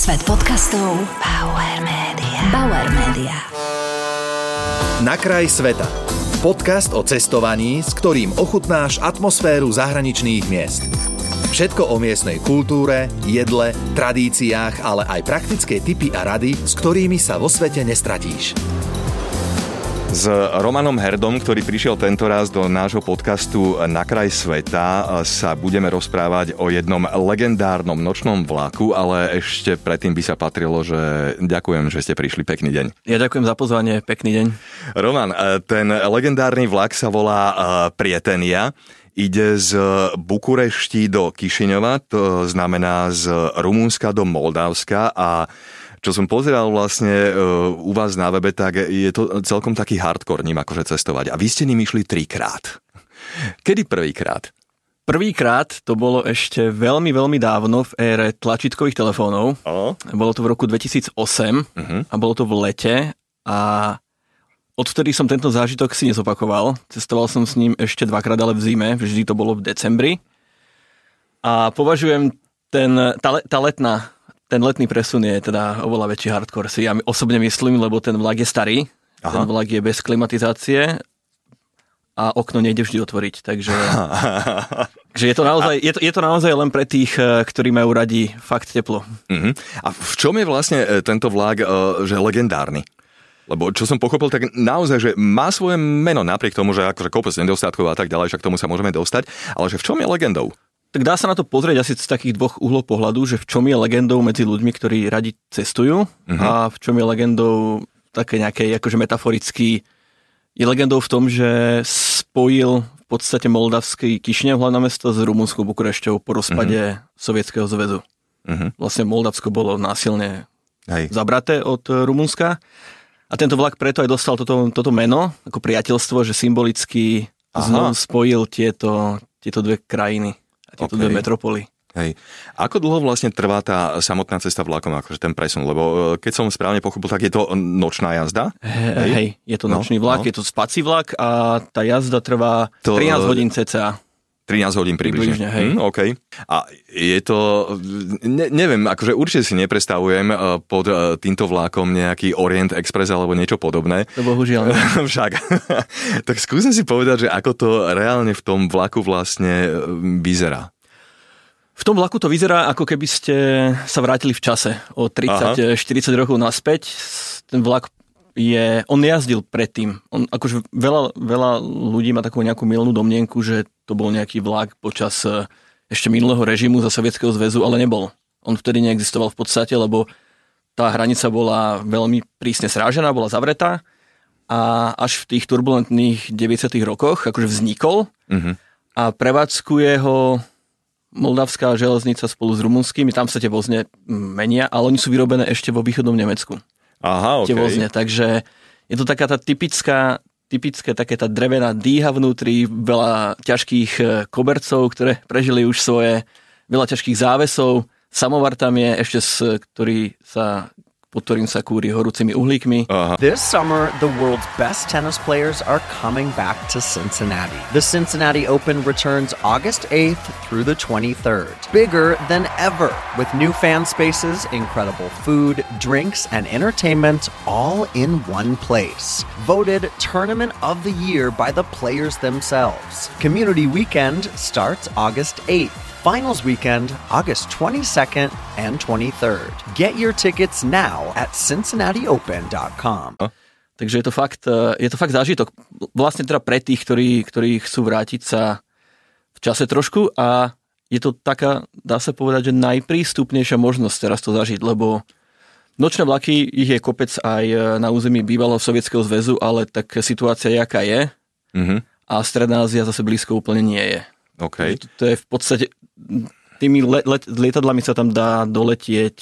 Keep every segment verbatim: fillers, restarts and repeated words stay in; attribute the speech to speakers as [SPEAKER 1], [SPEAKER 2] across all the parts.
[SPEAKER 1] Svet podcastov Bauer Media. Bauer Media.
[SPEAKER 2] Na kraj sveta. Podcast o cestovaní, s ktorým ochutnáš atmosféru zahraničných miest. Všetko o miestnej kultúre, jedle, tradíciách, ale aj praktické tipy a rady, s ktorými sa vo svete nestratíš.
[SPEAKER 3] S Romanom Herdom, ktorý prišiel tentoraz do nášho podcastu Na kraj sveta, sa budeme rozprávať o jednom legendárnom nočnom vlaku, ale ešte predtým by sa patrilo, že ďakujem, že ste prišli. Pekný deň.
[SPEAKER 4] Ja ďakujem za pozvanie. Pekný deň.
[SPEAKER 3] Roman, ten legendárny vlak sa volá Prietenia. Ide z Bukurešti do Kišiňova, to znamená z Rumunska do Moldavska, a čo som pozeral vlastne uh, u vás na webe, tak je to celkom taký hardcore ním akože cestovať. A vy ste ním išli trikrát. Kedy prvýkrát?
[SPEAKER 4] Prvýkrát to bolo ešte veľmi, veľmi dávno v ére tlačítkových telefónov. Oh. Bolo to v roku dvetisícosem uh-huh. a bolo to v lete a odvtedy som tento zážitok si nezopakoval. Cestoval som s ním ešte dvakrát, ale v zime. Vždy to bolo v decembri. A považujem ten, tá, tá letná Ten letný presun je teda oveľa väčší hardcore, si ja osobne myslím, lebo ten vlak je starý, Aha. ten vlak je bez klimatizácie a okno nejde vždy otvoriť, takže, takže je, to naozaj, je, to, je to naozaj len pre tých, ktorí majú radi fakt teplo. Uh-huh.
[SPEAKER 3] A v čom je vlastne tento vlak že legendárny? Lebo čo som pochopil, tak naozaj, že má svoje meno, napriek tomu, že akože kopec nedostatkov a tak ďalej, však k tomu sa môžeme dostať, ale že v čom je legendou?
[SPEAKER 4] Tak dá sa na to pozrieť asi z takých dvoch uhlov pohľadu, že v čom je legendou medzi ľuďmi, ktorí radi cestujú uh-huh. a v čom je legendou také nejakej akože metaforický, je legendou v tom, že spojil v podstate moldavský Kišiňov, hlavné mesto, s rumunskou Bukurešťou po rozpade uh-huh. Sovietskeho zväzu. Uh-huh. Vlastne Moldavsko bolo násilne Hej. zabraté od Rumunska a tento vlak preto aj dostal toto, toto meno ako priateľstvo, že symbolicky Aha. znovu spojil tieto, tieto dve krajiny. Tieto okay. dve metropoly.
[SPEAKER 3] Hej. Ako dlho vlastne trvá tá samotná cesta vlakom, akože ten presun? Lebo keď som správne pochopil, tak je to nočná jazda?
[SPEAKER 4] Hej, hej je to nočný no, vlak, no. je to spací vlak a tá jazda trvá to, trinásť hodín cca.
[SPEAKER 3] trinásť hodín približne.
[SPEAKER 4] približne hej.
[SPEAKER 3] Hm, OK. A je to, ne, neviem, akože určite si nepredstavujem pod týmto vlákom nejaký Orient Express alebo niečo podobné.
[SPEAKER 4] To bohužiaľ.
[SPEAKER 3] Však. Tak skúsim si povedať, že ako to reálne v tom vlaku vlastne vyzerá.
[SPEAKER 4] V tom vlaku to vyzerá, ako keby ste sa vrátili v čase o tridsať štyridsať rokov naspäť. Ten vlak je, on jazdil predtým. On, akože veľa, veľa ľudí má takú nejakú mylnú domnienku, že to bol nejaký vlak počas ešte minulého režimu za Sovietskeho zväzu, ale nebol. On vtedy neexistoval v podstate, lebo tá hranica bola veľmi prísne strážená, bola zavretá a až v tých turbulentných deväťdesiatych rokoch akože vznikol uh-huh. a prevádzkuje ho Moldavská železnica spolu s rumunskými, tam sa tie vozne menia, ale oni sú vyrobené ešte vo východnom Nemecku.
[SPEAKER 3] Aha, okej.
[SPEAKER 4] Tie vozne, takže je to taká tá typická, typické také tá drevená dýha vnútri, veľa ťažkých kobercov, ktoré prežili už svoje, veľa ťažkých závesov, samovar tam je ešte, z, ktorý sa pod ktorým sa kúri horúcimi uhlíkmi. Uh-huh.
[SPEAKER 5] This summer, the world's best tennis players are coming back to Cincinnati. The Cincinnati Open returns August eighth through the twenty-third. Bigger than ever, with new fan spaces, incredible food, drinks, and entertainment all in one place. Voted Tournament of the Year by the players themselves. Community Weekend starts August eighth. Finals weekend, August twenty-second and twenty-third. Get your tickets now at cincinnati open dot com.
[SPEAKER 4] Takže je to fakt, je to fakt zážitok. Vlastne teda pre tých, ktorí, ktorí chcú vrátiť sa v čase trošku a je to taká, dá sa povedať, že najprístupnejšia možnosť teraz to zažiť, lebo nočné vlaky, ich je kopec aj na území bývalého Sovietskeho zväzu, ale tak situácia je, aká je mm-hmm. a Stredná Ázia zase blízko úplne nie je.
[SPEAKER 3] Okay.
[SPEAKER 4] To, to je v podstate, tými let, let, lietadlami sa tam dá doletieť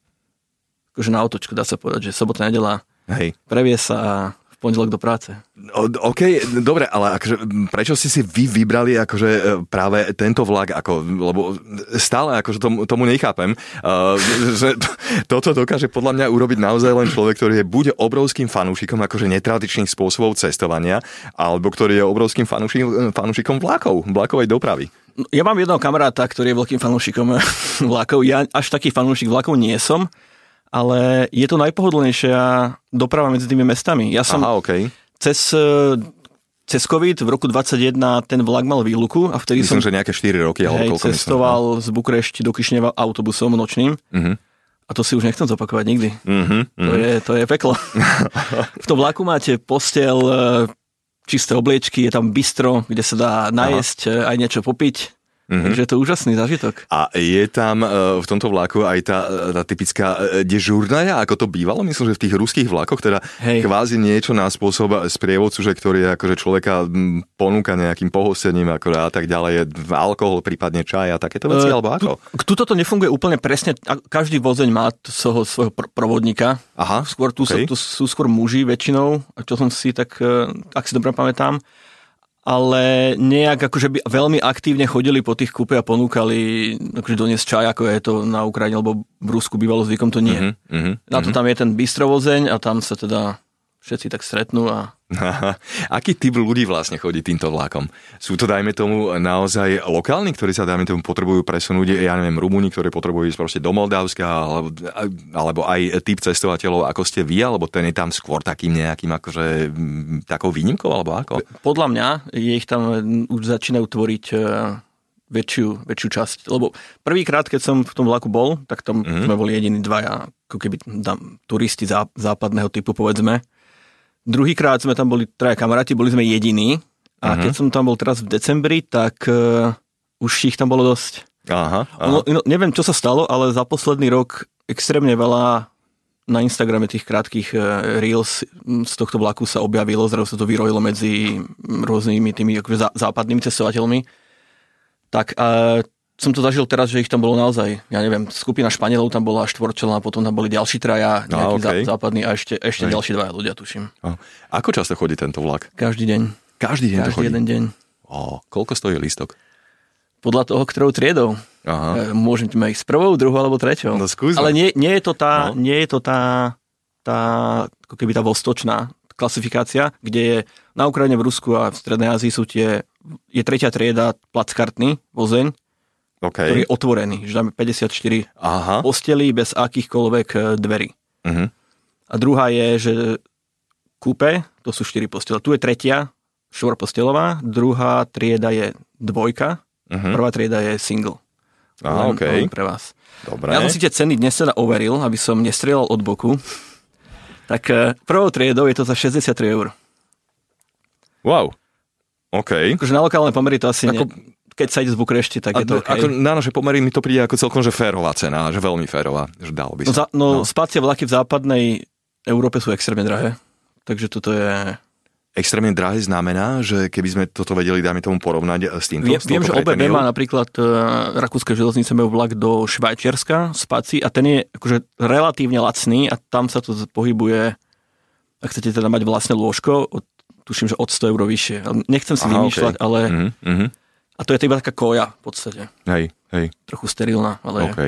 [SPEAKER 4] akože na autočku, dá sa povedať, že sobota, nedeľa, Hej. previe sa a v pondelok do práce.
[SPEAKER 3] O, OK, dobre, ale akože, prečo ste si vy vybrali akože práve tento vlak, ako, lebo stále akože tomu, tomu nechápem, uh, že toto dokáže podľa mňa urobiť naozaj len človek, ktorý je buď obrovským fanúšikom akože netradičných spôsobov cestovania, alebo ktorý je obrovským fanúšikom, fanúšikom vlákov, vlákovej dopravy.
[SPEAKER 4] Ja mám jedného kamaráta, ktorý je veľkým fanúšikom vlákov. Ja až taký fanúšik vlákov nie som, ale je to najpohodlnejšia doprava medzi tými mestami. Ja som
[SPEAKER 3] Aha, okay.
[SPEAKER 4] cez, cez COVID v roku dvadsaťjeden ten vlak mal výluku a vtedy
[SPEAKER 3] Myslím,
[SPEAKER 4] som
[SPEAKER 3] že nejaké štyri roky, alebo
[SPEAKER 4] hej,
[SPEAKER 3] koľko
[SPEAKER 4] cestoval
[SPEAKER 3] myslím.
[SPEAKER 4] z Bukurešti do Kišineva autobusom nočným.
[SPEAKER 3] Uh-huh.
[SPEAKER 4] A to si už nechcem zopakovať nikdy.
[SPEAKER 3] Uh-huh, uh-huh.
[SPEAKER 4] To, je, to je peklo. V tom vlaku máte posteľ, čisté obliečky, je tam bistro, kde sa dá najesť, Aha. aj niečo popiť. Mm-hmm. Takže je to úžasný zážitok.
[SPEAKER 3] A je tam uh, v tomto vlaku aj tá, tá typická uh, dežurnaja, ako to bývalo? Myslím, že v tých ruských vlakoch, teda Hej. kvázi niečo na spôsob sprievodcu, že ktorý akože človeka m, ponúka nejakým pohostením akože a tak ďalej, alkohol, prípadne čaj a takéto veci, uh, alebo ako?
[SPEAKER 4] Tuto to nefunguje úplne presne, každý vozeň má svojho, svojho provodníka. Aha, skôr tu, okay. sú, tu sú skôr muži väčšinou, čo som si tak, ak si dobre pamätám. Ale nejak akože by veľmi aktívne chodili po tých kúpe a ponúkali akože doniesť čaj, ako je to na Ukrajine, alebo v Rusku bývalo zvykom, to nie. Uh-huh, uh-huh, na to tam je ten bistrovozeň a tam sa teda všetci tak stretnú a...
[SPEAKER 3] Aha. Aký typ ľudí vlastne chodí týmto vlákom? Sú to, dajme tomu, naozaj lokálni, ktorí sa, dajme tomu, potrebujú presunúť, ja neviem, Rumúni, ktorí potrebujú ísť proste do Moldavska, alebo, alebo aj typ cestovateľov, ako ste vy, alebo ten je tam skôr takým nejakým, akože, takou výnimkou, alebo ako?
[SPEAKER 4] Podľa mňa je ich tam už začínajú tvoriť väčšiu, väčšiu časť, lebo prvýkrát, keď som v tom vlaku bol, tak tam mm-hmm. sme boli jediní dvaja, ako keby tam turisti zá, západného typu, povedzme. Druhýkrát sme tam boli traja kamaráti, boli sme jediní a uh-huh. keď som tam bol teraz v decembri, tak uh, už ich tam bolo dosť.
[SPEAKER 3] Aha, aha.
[SPEAKER 4] No, no, neviem, čo sa stalo, ale za posledný rok extrémne veľa na Instagrame tých krátkých uh, reels z tohto vlaku sa objavilo, zrazu sa to vyrojilo medzi rôznymi tými akože zá, západnými cestovateľmi. Tak uh, som to zažil teraz, že ich tam bolo naozaj, ja neviem, skupina Španielov tam bola štvorčelná, potom tam boli ďalší traja, nejaký okay. zá, západný a ešte, ešte ďalší dvaja ľudia, tuším.
[SPEAKER 3] A ako často chodí tento vlak?
[SPEAKER 4] Každý deň.
[SPEAKER 3] Každý deň
[SPEAKER 4] Každý
[SPEAKER 3] to chodí?
[SPEAKER 4] jeden deň.
[SPEAKER 3] O, koľko stojí lístok?
[SPEAKER 4] Podľa toho, ktorou triedou. Aha. Môžem ti ísť s prvou, druhou alebo treťou.
[SPEAKER 3] No skúsme.
[SPEAKER 4] Ale nie, nie je to tá, no. nie je to tá, tá, ako keby tá vostočná klasifikácia, kde je na Ukrajine, v Rusku a v Strednej Ázii sú tie, je tretia trieda plackartný vozeň, okay. ktorý je otvorený, že dáme päťdesiatštyri Aha. postelí bez akýchkoľvek dverí. Uh-huh. A druhá je, že kúpe, to sú štyri postele. Tu je tretia, štvorpostelová, druhá trieda je dvojka, uh-huh. prvá trieda je single.
[SPEAKER 3] Aha, len, okay.
[SPEAKER 4] len pre vás.
[SPEAKER 3] Dobre.
[SPEAKER 4] Ja som si tie ceny dnes teda overil, aby som nestrieľal od boku. Tak prvou triedou je to za šesťdesiattri eur.
[SPEAKER 3] Wow. OK.
[SPEAKER 4] Akože na lokálne pomery to asi Ako... nie... Keď sa ide z Bukurešti, tak je to okay.
[SPEAKER 3] Ako na naše pomery mi to príde ako celkom, že férová cena, že veľmi férová, že dalo by sa.
[SPEAKER 4] No, za, no, no. Spácie vlaky v západnej Európe sú extrémne drahé, takže toto je...
[SPEAKER 3] Extrémne drahé znamená, že keby sme toto vedeli, dáme tomu porovnať s týmto.
[SPEAKER 4] Viem, viem že ó bé bé má napríklad uh, rakúske železnice majú vlak do Švajčiarska, Spaci, a ten je akože relatívne lacný a tam sa to pohybuje, ak chcete teda mať vlastné lôžko, od, tuším, že od sto eur vyššie. Nechcem si Aha, vymýšľať, okay. ale... Mm-hmm. A to je iba taká koja v podstate.
[SPEAKER 3] Hej, hej.
[SPEAKER 4] Trochu sterilná, ale...
[SPEAKER 3] OK.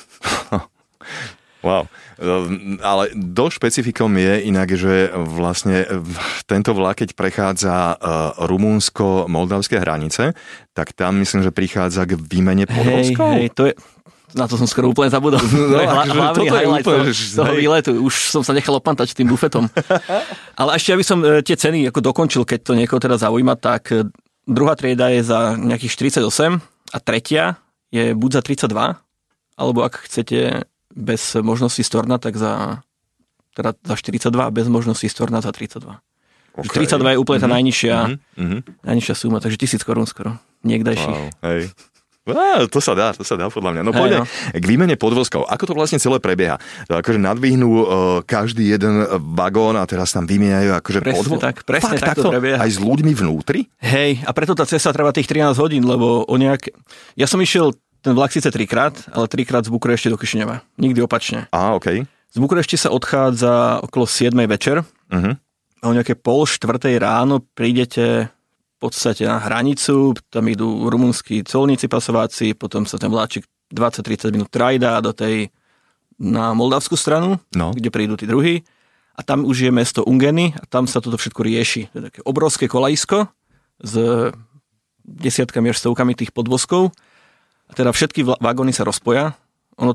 [SPEAKER 3] Wow. Ale do špecifikom je inak, že vlastne tento vlak, keď prechádza rumúnsko-moldavské hranice, tak tam myslím, že prichádza k výmene podvozkov.
[SPEAKER 4] Hej, hej, to je... Na to som skoro úplne zabudol. No, Hla, hlavný highlight úplne, z toho výletu. Už som sa nechal opantať tým bufetom. Ale ešte, aby som tie ceny ako dokončil, keď to niekoho teda zaujíma, tak... Druhá trieda je za nejakých štyridsaťosem a tretia je buď za tridsaťdva, alebo ak chcete bez možnosti storna, tak za, teda za štyridsaťdva a bez možnosti storna za tridsaťdva. Okay. tridsaťdva je úplne tá najnižšia, mm-hmm. najnižšia suma, takže tisíc korún skoro. Niekdajších.
[SPEAKER 3] Wow, hej. Á, to sa dá, to sa dá podľa mňa. No hey, poďme no. k výmene podvozkov. Ako to vlastne celé prebieha? To akože nadvihnú uh, každý jeden vagón a teraz tam vymieňajú akože podvozky.
[SPEAKER 4] Tak, presne tak to prebieha.
[SPEAKER 3] Aj s ľuďmi vnútri?
[SPEAKER 4] Hej, a preto tá cesta trvá tých trinásť hodín, lebo o nejak... Ja som išiel ten vlak síce trikrát, ale trikrát z Bukurešti do Kišineva. Nikdy opačne.
[SPEAKER 3] Á, okej. Okay.
[SPEAKER 4] Z Bukurešti sa odchádza okolo siedmej večer uh-huh. a o nejaké pol štvrtej ráno prídete... v podstate na hranicu, tam idú rumunskí colníci, pasováci, potom sa ten vláčik dvadsať tridsať minút trajdá do tej, na moldavskú stranu, no. kde prídu tí druhí, a tam už je mesto Ungeny a tam sa toto všetko rieši. To je také obrovské kolajisko s desiatkami až stovkami tých podvozkov a teda všetky vagóny sa rozpoja. Ono,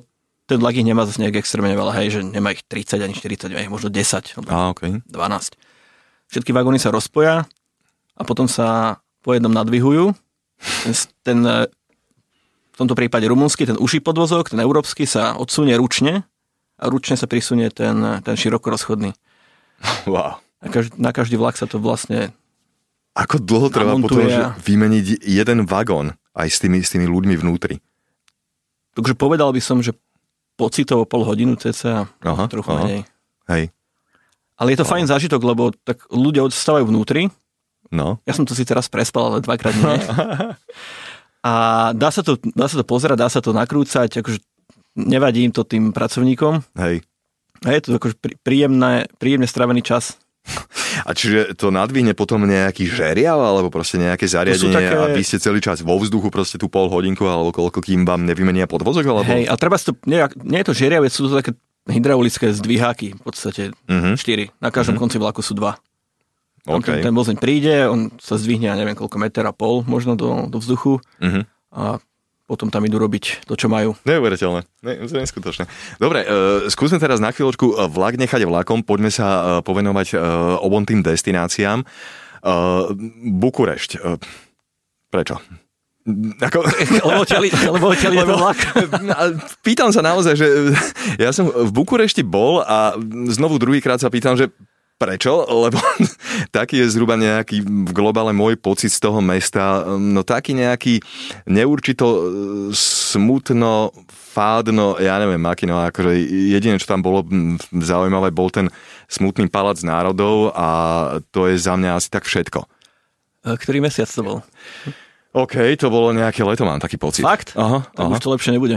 [SPEAKER 4] ten vlak ich nemá zase nejak extrémne veľa, hej, že nemá ich tridsať ani štyridsať, aj možno desať, alebo
[SPEAKER 3] ah, okay.
[SPEAKER 4] dvanásť. Všetky vagóny sa rozpoja a potom sa po jednom nadvihujú. Ten, ten v tomto prípade rumunský, ten uší podvozok, ten európsky sa odsunie ručne a ručne sa prisunie ten, ten širokorozchodný.
[SPEAKER 3] Wow.
[SPEAKER 4] Na každý, na každý vlak sa to vlastne
[SPEAKER 3] Ako dlho trvá potom že vymeniť jeden vagón aj s tými, s tými ľuďmi vnútri?
[SPEAKER 4] Takže povedal by som, že pocitovo pol hodinu cca,
[SPEAKER 3] aha,
[SPEAKER 4] trochu
[SPEAKER 3] aha.
[SPEAKER 4] menej.
[SPEAKER 3] Hej.
[SPEAKER 4] Ale je to aha. fajn zážitok, lebo tak ľudia odstávajú vnútri.
[SPEAKER 3] No.
[SPEAKER 4] Ja som to síce raz prespal, ale dvakrát nie. A dá sa to, dá sa to pozerať, dá sa to nakrúcať, akože nevadí im to tým pracovníkom.
[SPEAKER 3] Hej.
[SPEAKER 4] A je to akože príjemné, príjemne strávený čas.
[SPEAKER 3] A čiže to nadvihne potom nejaký žeriav alebo proste nejaké zariadenie také... a vy ste celý čas vo vzduchu proste tú pol hodinku alebo koľko kým vám nevymenia podvozok? Alebo...
[SPEAKER 4] Hej, ale treba si to, nie, nie je to žeriav, sú to také hydraulické zdviháky, v podstate uh-huh. štyri. Na každom uh-huh. konci vlaku sú dva.
[SPEAKER 3] Okay.
[SPEAKER 4] Ten, ten vozeň príde, on sa zdvihne, ja neviem koľko meter a pol možno do, do vzduchu uh-huh. a potom tam idú robiť to, čo majú.
[SPEAKER 3] Neuveriteľné, ne, neskutočné. Dobre, uh, skúsme teraz na chvíľočku vlak nechať vlakom, poďme sa uh, povenovať uh, obom tým destináciám. Uh, Bukurešť, uh, prečo? Ako...
[SPEAKER 4] Lebo odtiaľ ide ten vlak.
[SPEAKER 3] Pýtam sa naozaj, že ja som v Bukurešti bol a znovu druhýkrát sa pýtam, že prečo? Lebo taký je zhruba nejaký v globále môj pocit z toho mesta, no taký nejaký neurčito smutno, fádno, ja neviem, aký, no akože jediné, čo tam bolo zaujímavé, bol ten smutný palác národov a to je za mňa asi tak všetko.
[SPEAKER 4] Ktorý mesiac to bol?
[SPEAKER 3] OK, to bolo nejaké leto, mám taký pocit.
[SPEAKER 4] Fakt?
[SPEAKER 3] Aha,
[SPEAKER 4] tak
[SPEAKER 3] aha.
[SPEAKER 4] Už to lepšie nebude.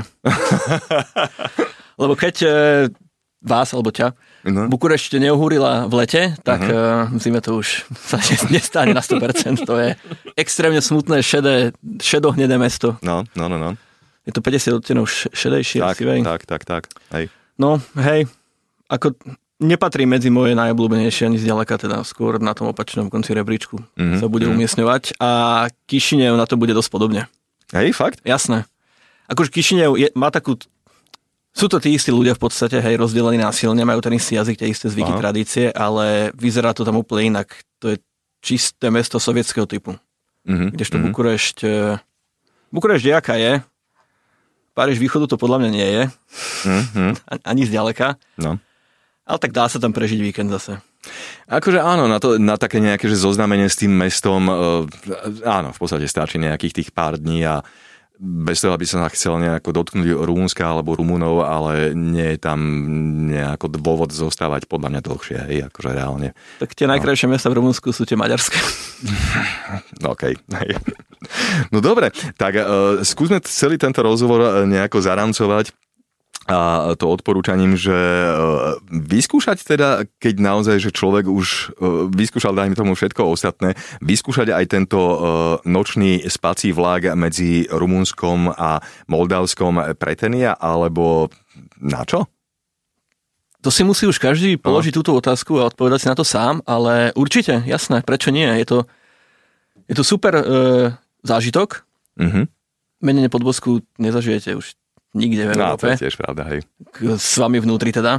[SPEAKER 4] Lebo keď e, vás, alebo ťa, no. Bukurešť neuhúrila v lete, tak uh-huh. v zime to už sa nestane na sto percent. To je extrémne smutné, šedé, šedohnedé mesto.
[SPEAKER 3] No, no, no, no.
[SPEAKER 4] Je to päťdesiat odtienov šedejšie.
[SPEAKER 3] Tak,
[SPEAKER 4] sivej.
[SPEAKER 3] tak, tak, tak. Hej.
[SPEAKER 4] No, hej, ako nepatrí medzi moje najobľúbenejšie ani zďaleka, teda skôr na tom opačnom konci rebríčku uh-huh. sa bude uh-huh. umiestňovať a Kišinev na to bude dosť podobne.
[SPEAKER 3] Hej, fakt?
[SPEAKER 4] Jasné. Akože Kišinev je, má takú... Sú to tí istí ľudia v podstate, hej, rozdelení násilne, majú ten istý jazyk, tie isté zvyky, aha. tradície, ale vyzerá to tam úplne inak. To je čisté mesto sovietského typu. Uh-huh, Kdežto uh-huh. Bukurešť... Bukurešť je, aká je. Páriž východu to podľa mňa nie je. Uh-huh. Ani zďaleka.
[SPEAKER 3] No.
[SPEAKER 4] Ale tak dá sa tam prežiť víkend zase.
[SPEAKER 3] Akože áno, na, to, na také nejaké že zoznámenie s tým mestom, áno, v podstate stačí nejakých tých pár dní a bez toho, aby som sa chcel nejako dotknúť Rumunska alebo Rumunov, ale nie je tam nejako dôvod zostávať podľa mňa dlhšie, hej, akože reálne.
[SPEAKER 4] Tak tie najkrajšie no. mesta v Rumunsku sú tie maďarské.
[SPEAKER 3] OK. No dobre, tak uh, skúsme celý tento rozhovor nejako zaramcovať a to odporúčaním, že vyskúšať teda, keď naozaj, že človek už vyskúšal, dajme tomu všetko ostatné, vyskúšať aj tento nočný spací vlak medzi Rumunskom a Moldavskom Pretenia, alebo na čo?
[SPEAKER 4] To si musí už každý položiť no. túto otázku a odpovedať si na to sám, ale určite, jasné, prečo nie? Je to, je to super e, zážitok. Uh-huh. Menenie podvozku nezažijete už nikde v Európe.
[SPEAKER 3] No, to je tiež pravda, hej.
[SPEAKER 4] S vami vnútri teda.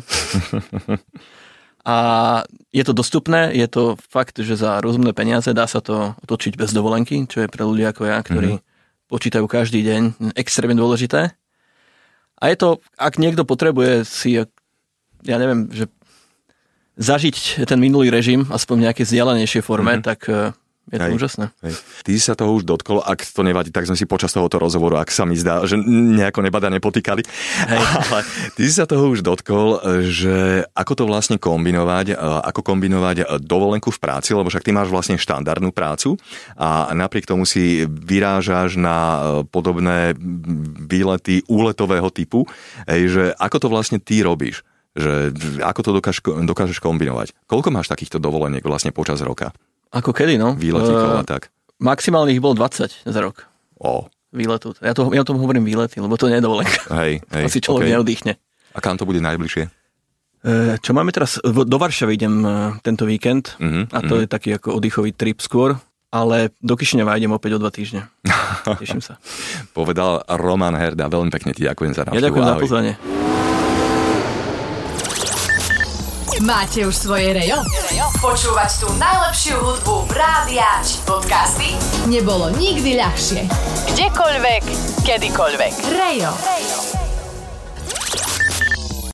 [SPEAKER 4] A je to dostupné, je to fakt, že za rozumné peniaze dá sa to otočiť bez dovolenky, čo je pre ľudí ako ja, ktorí mm-hmm. počítajú každý deň, extrémne dôležité. A je to, ak niekto potrebuje si, ja neviem, že zažiť ten minulý režim, aspoň v nejakej vzdialenejšej forme, mm-hmm. tak je to hej, úžasné. Hej.
[SPEAKER 3] Ty si sa toho už dotkol, ak to nevadí, tak sme si počas tohoto rozhovoru, ak sa mi zdá, že nejako nebada nepotýkali. Hej. Ale ty si sa toho už dotkol, že ako to vlastne kombinovať, ako kombinovať dovolenku v práci, lebo však ty máš vlastne štandardnú prácu a napriek tomu si vyrážaš na podobné výlety úletového typu, že ako to vlastne ty robíš? Že ako to dokáž, dokážeš kombinovať? Koľko máš takýchto dovoleniek vlastne počas roka?
[SPEAKER 4] Ako kedy, no?
[SPEAKER 3] Výletíkov a tak.
[SPEAKER 4] Maximálne ich bol dvadsať za rok.
[SPEAKER 3] O.
[SPEAKER 4] Výletu. Ja, to, ja o tom hovorím výlety, lebo to nie je dovolenka.
[SPEAKER 3] Hej, hej.
[SPEAKER 4] Asi človek okay. neoddychne.
[SPEAKER 3] A kam to bude najbližšie?
[SPEAKER 4] E, čo máme teraz? Do Varšavy idem tento víkend uh-huh, a to uh-huh. je taký ako oddychový trip skôr, ale do Kišiňova idem opäť o dva týždne. Teším sa.
[SPEAKER 3] Povedal Roman Herda. Veľmi pekne ti ďakujem za návštevu.
[SPEAKER 4] Ja ďakujem Ahoj. za pozvanie.
[SPEAKER 1] Máte už svoje rejo? Počúvať tú najlepšiu hudbu rádia či podcasty nebolo nikdy ľahšie. Kdekoľvek, kedykoľvek. Rejo.